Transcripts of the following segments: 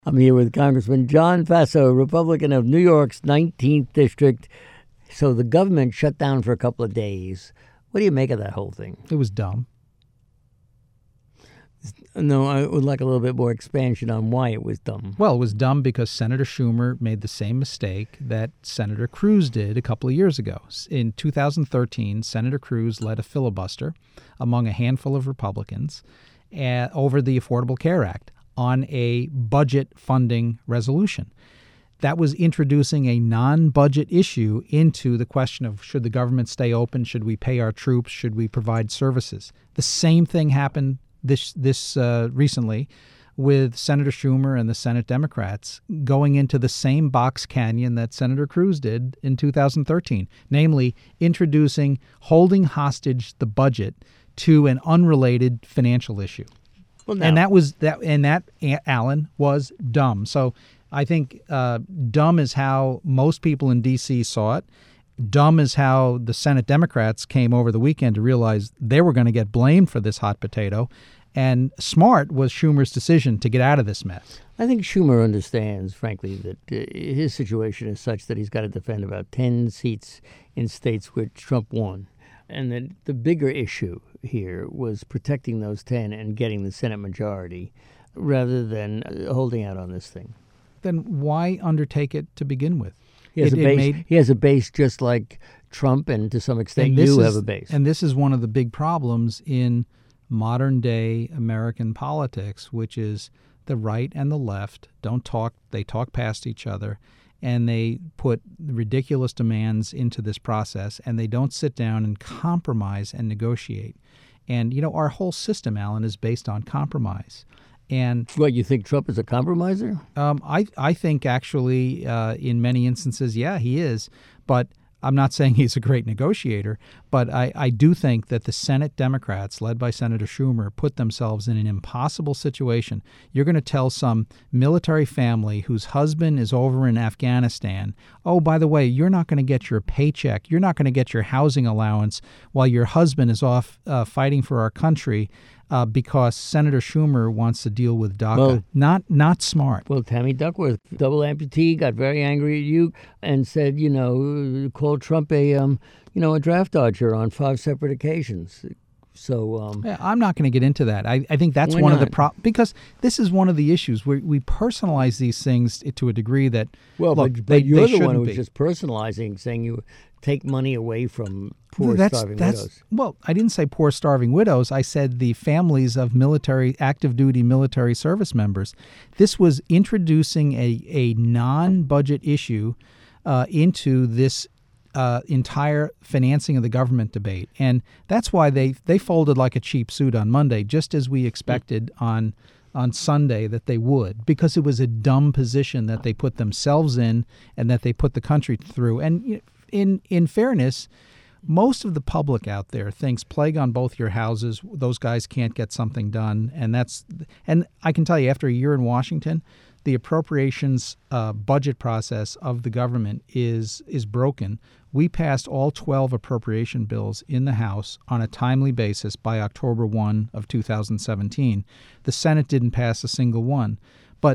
I'm here with Congressman John Faso, Republican of New York's 19th District. So the government shut down for a couple of days. What do you make of that whole thing? It was dumb. No, I would like a little bit more expansion on why it was dumb. Well, it was dumb because Senator Schumer made the same mistake that Senator Cruz did a couple of years ago. In 2013, Senator Cruz led a filibuster among a handful of Republicans over the Affordable Care Act on a budget funding resolution. That was introducing a non-budget issue into the question of should the government stay open, should we pay our troops, should we provide services. The same thing happened this recently with Senator Schumer and the Senate Democrats going into the same box canyon that Senator Cruz did in 2013, namely introducing holding hostage the budget to an unrelated financial issue. Well, no. And that, Alan, was dumb. So I think dumb is how most people in D.C. saw it. Dumb is how the Senate Democrats came over the weekend to realize they were going to get blamed for this hot potato. And smart was Schumer's decision to get out of this mess. I think Schumer understands, frankly, that his situation is such that he's got to defend about 10 seats in states where Trump won. And that the bigger issue here was protecting those 10 and getting the Senate majority rather than holding out on this thing. Then why undertake it to begin with? He has a base just like Trump, and to some extent you have a base. And this is one of the big problems in modern-day American politics, which is the right and the left don't talk. They talk past each other, and they put ridiculous demands into this process, and they don't sit down and compromise and negotiate. And, our whole system, Alan, is based on compromise. And what, you think Trump is a compromiser? I think actually in many instances, yeah, he is. But I'm not saying he's a great negotiator, but I do think that the Senate Democrats, led by Senator Schumer, put themselves in an impossible situation. You're going to tell some military family whose husband is over in Afghanistan, oh, by the way, you're not going to get your paycheck, you're not going to get your housing allowance while your husband is off fighting for our country because Senator Schumer wants to deal with DACA. Well, not smart. Well, Tammy Duckworth, double amputee, got very angry at you and said, called Trump a draft dodger on 5 separate occasions. So I'm not going to get into that. I think that's one of the because this is one of the issues where we personalize these things to a degree that but you're the one who was just personalizing, saying you take money away from poor starving widows. Well, I didn't say poor starving widows. I said the families of active duty military service members. This was introducing a non-budget issue into this entire financing of the government debate. And that's why they folded like a cheap suit on Monday, just as we expected on Sunday that they would, because it was a dumb position that they put themselves in and that they put the country through. And in fairness, most of the public out there thinks plague on both your houses, those guys can't get something done. And I can tell you, after a year in Washington, the appropriations budget process of the government is broken. We passed all 12 appropriation bills in the House on a timely basis by October 1 of 2017. The Senate didn't pass a single one. But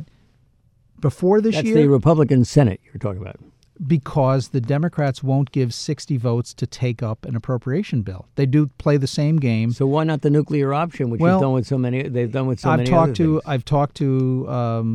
before this year... That's the Republican Senate you're talking about. Because the Democrats won't give 60 votes to take up an appropriation bill. They do play the same game. So why not the nuclear option, which they've done with so many other things? I've talked to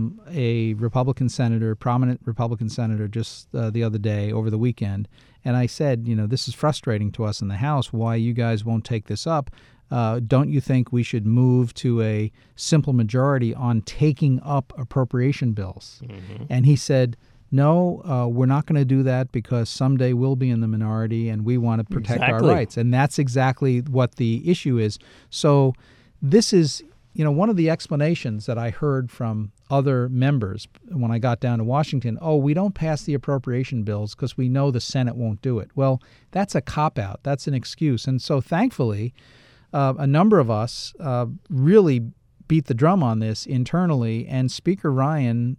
a Republican senator, prominent Republican senator, just the other day over the weekend, and I said, this is frustrating to us in the House. Why you guys won't take this up? Don't you think we should move to a simple majority on taking up appropriation bills? Mm-hmm. And he said, no, we're not going to do that because someday we'll be in the minority and we want to protect our rights. And that's exactly what the issue is. So this is, one of the explanations that I heard from other members when I got down to Washington. Oh, we don't pass the appropriation bills because we know the Senate won't do it. Well, that's a cop-out. That's an excuse. And so thankfully, a number of us really beat the drum on this internally, and Speaker Ryan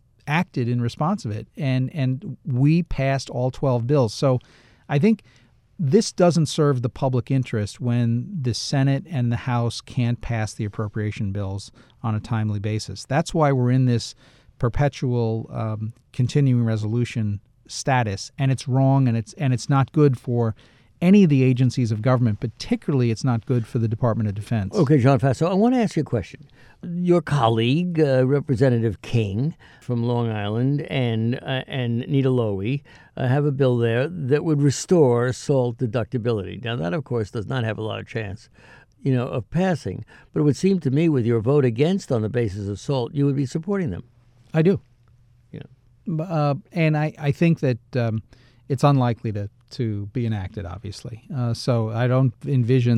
acted in response of it, and we passed all 12 bills. So I think this doesn't serve the public interest when the Senate and the House can't pass the appropriation bills on a timely basis. That's why we're in this perpetual continuing resolution status, and it's wrong, and it's not good for any of the agencies of government. Particularly, it's not good for the Department of Defense. Okay, John Faso, I want to ask you a question. Your colleague, Representative King from Long Island, and Nita Lowey have a bill there that would restore SALT deductibility. Now, that, of course, does not have a lot of chance, of passing. But it would seem to me, with your vote against on the basis of SALT, you would be supporting them. I do. Yeah. And I think that it's unlikely to be enacted, obviously. So I don't envision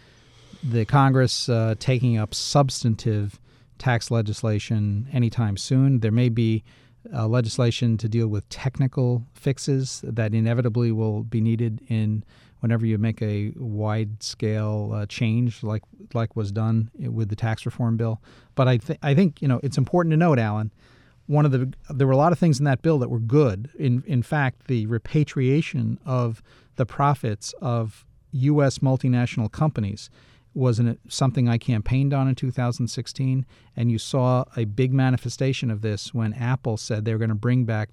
the Congress taking up substantive tax legislation anytime soon. There may be legislation to deal with technical fixes that inevitably will be needed whenever you make a wide-scale change like was done with the tax reform bill. But I think it's important to note, Alan, there were a lot of things in that bill that were good. In fact, the repatriation of the profits of U.S. multinational companies was something I campaigned on in 2016, and you saw a big manifestation of this when Apple said they were going to bring back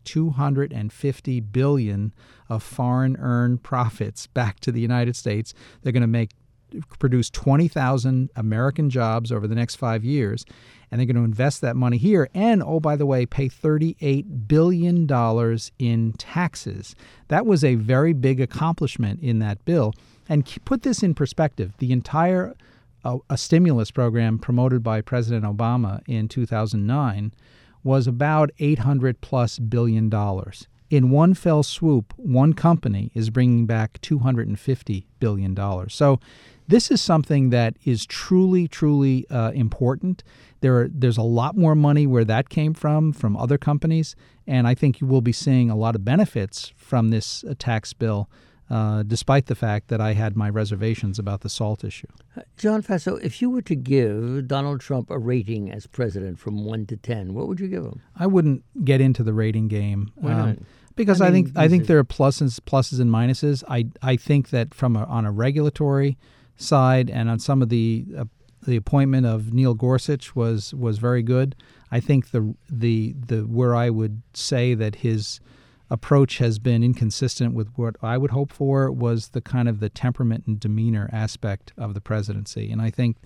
$250 billion of foreign-earned profits back to the United States. They're going to produce 20,000 American jobs over the next 5 years, and they're going to invest that money here and, oh, by the way, pay $38 billion in taxes. That was a very big accomplishment in that bill. And put this in perspective, the entire a stimulus program promoted by President Obama in 2009 was about $800+ billion. In one fell swoop, one company is bringing back $250 billion. So this is something that is truly, truly important. There's a lot more money where that came from other companies, and I think you will be seeing a lot of benefits from this tax bill, despite the fact that I had my reservations about the SALT issue. John Faso, if you were to give Donald Trump a rating as president from 1 to 10, what would you give him? I wouldn't get into the rating game. Why not? Because I think there are pluses and minuses. I think that on a regulatory side and on some of the appointment of Neil Gorsuch was very good. I think the where I would say that his approach has been inconsistent with what I would hope for was the kind of the temperament and demeanor aspect of the presidency. And I think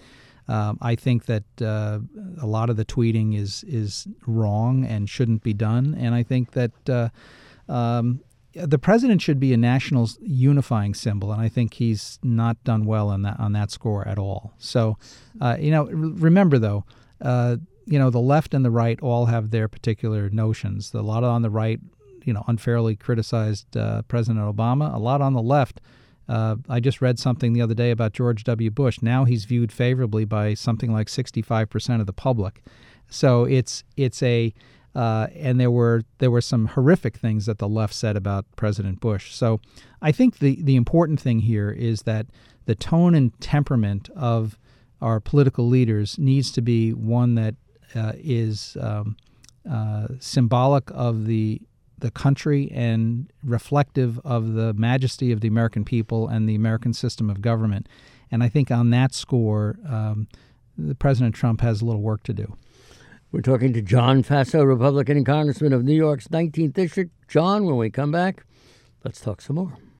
that a lot of the tweeting is wrong and shouldn't be done. And I think that the president should be a national unifying symbol, and I think he's not done well on that score at all. So, remember though, the left and the right all have their particular notions. A lot on the right, unfairly criticized President Obama. A lot on the left. I just read something the other day about George W. Bush. Now he's viewed favorably by something like 65% of the public. So it's a and there were some horrific things that the left said about President Bush. So I think the important thing here is that the tone and temperament of our political leaders needs to be one that is symbolic of the country and reflective of the majesty of the American people and the American system of government. And I think on that score, President Trump has a little work to do. We're talking to John Faso, Republican and Congressman of New York's 19th District. John, when we come back, let's talk some more.